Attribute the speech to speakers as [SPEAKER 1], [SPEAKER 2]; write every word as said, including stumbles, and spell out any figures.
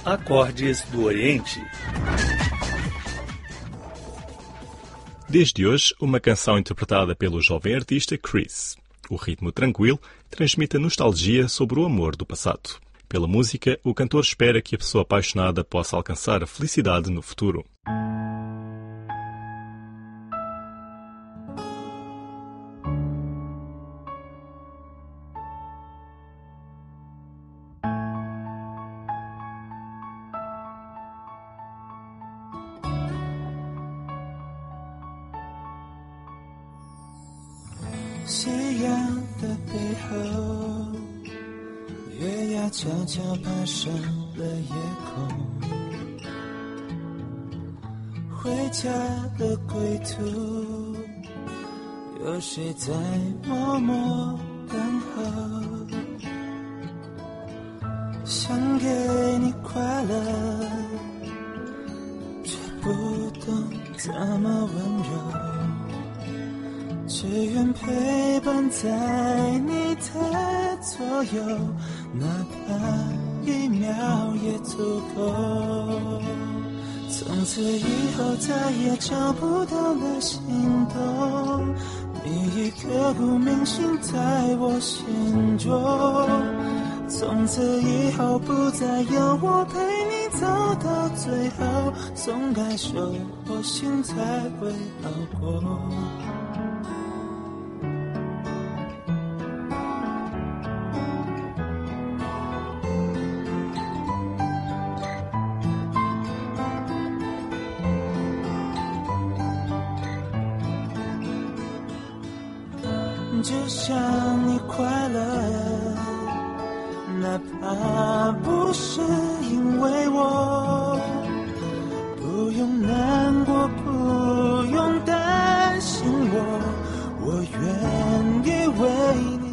[SPEAKER 1] Acordes do Oriente.
[SPEAKER 2] Desde hoje, uma canção interpretada pelo jovem artista Chris. O ritmo tranquilo transmite a nostalgia sobre o amor do passado. Pela música, o cantor espera que a pessoa apaixonada possa alcançar a felicidade no futuro.
[SPEAKER 3] 夕阳的背后，月牙悄悄爬上了夜空，回家的归途，有谁在默默等候？想给你快乐，却不懂怎么温柔，只愿陪伴在你的左右，哪怕一秒也足够。从此以后再也找不到了心动，你已刻骨铭心在我心中。从此以后不再有我陪你走到最后，松开手，我心才会好过。只想你快乐，哪怕不是因为我，不用难过，不用担心我，我愿意为你